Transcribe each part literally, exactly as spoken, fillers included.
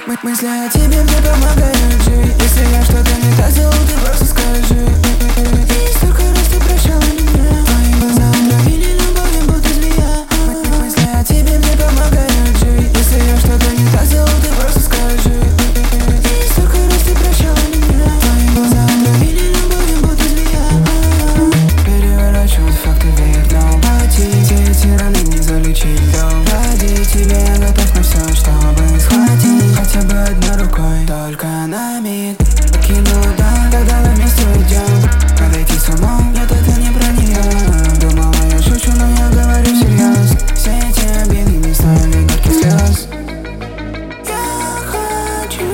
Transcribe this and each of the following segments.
Мы мысли о тебе мне помогают жить. Если я что-то не так сделал, ты просто скажи. И столько раз ты прощала меня. Твои глаза отравили любовью, будто змея. Мысли о тебе мне помогают жить. Если я что-то не так сделал, ты просто скажи. И столько раз ты прощала меня. Твои глаза отравили любовью, будто змея. Переворачивают факты вверх дном. Платить эти раны не залечить дом. Ради тебя я готов на все, чтобы схватить хотя бы одной рукой, только на миг покинуть дом. Когда мы вместе уйдем, подойти с умом. Нет, это не про нее. Думала, я шучу, но я говорю всерьез. Все эти обиды не стоили горьких слез. Я хочу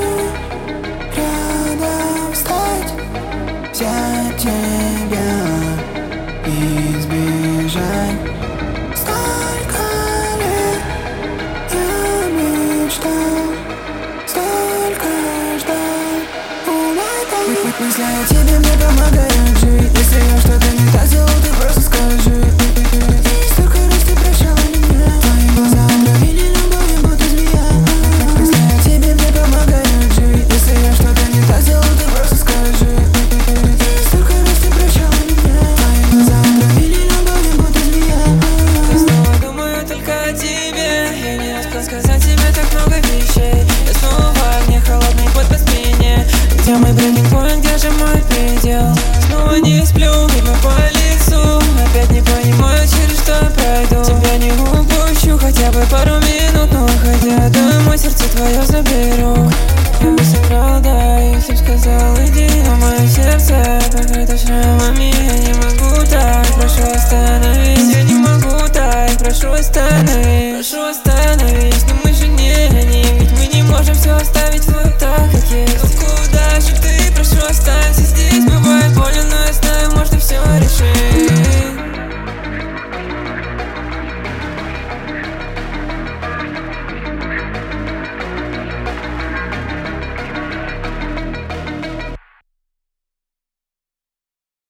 рядом стать, взять тебя и избежать. Столько лет я мечтал, столько ждал, умотал. Мысли о тебе мне помогают жить. Если я что-то не так сделал, ты просто скажи. И столько раз ты прощала меня. Твои глаза отравили любовью, будто змея. Мысли о тебе мне помогают жить. Если я что-то не так сделал, ты просто скажи. И столько раз ты прощала меня. Твои глаза отравили любовью, будто змея. Я снова думаю только о тебе. Я не успел сказать тебе так много вещей. Я снова в огне, холодный пот по спине. Где мой брейкинг поинт, где же мой предел? Снова не сплю, видно по лицу. Опять не понимаю, через что я пройду. Тебя не упущу, хотя бы пару минут. Но уходя домой, сердце твое заберу. Я бы соврал, да, если б сказал иди. Но мое сердце покрыто шрамами. Я не могу так, прошу остановись. Я не могу так, прошу остановись.